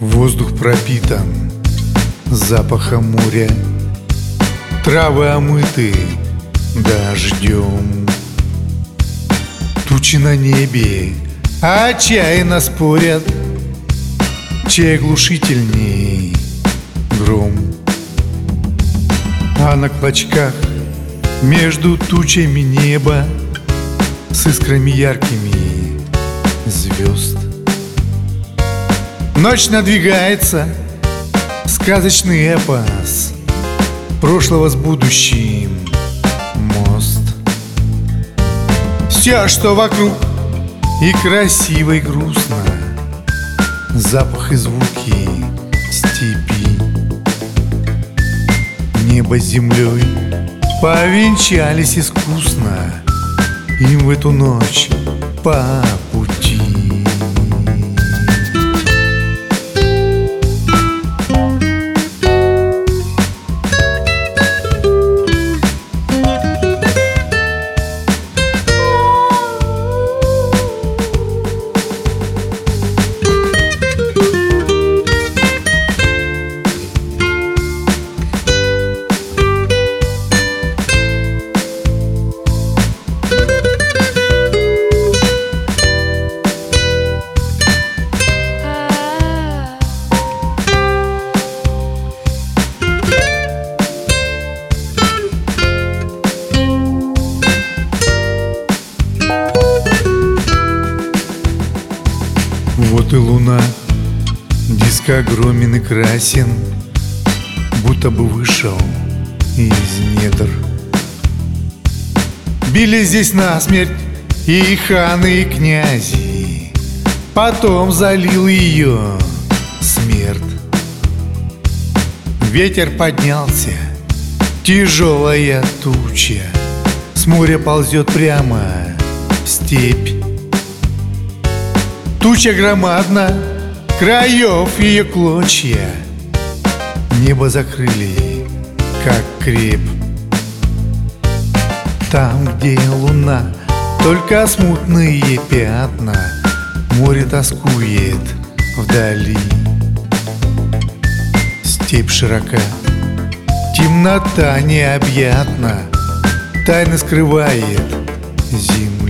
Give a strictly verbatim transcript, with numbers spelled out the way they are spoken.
Воздух пропитан запахом моря, травы омыты дождем. Тучи на небе отчаянно спорят, чей оглушительней гром. А на клочках между тучами неба с искрами яркими звезд. Ночь надвигается, сказочный эпос прошлого с будущим мост. Все, что вокруг, и красиво, и грустно, запах и звуки степи. Небо с землей повенчались искусно, им в эту ночь по пути. Вот и луна, диск огромен и красен, будто бы вышел из недр. Били здесь насмерть и ханы, и князи, потом залил ее смерть. Ветер поднялся, тяжелая туча, с моря ползет прямо в степь. Туча громадна, краев ее клочья небо закрыли, как креп. Там, где луна, только смутные пятна, море тоскует вдали. Степь широка, темнота необъятна, тайны скрывает зима.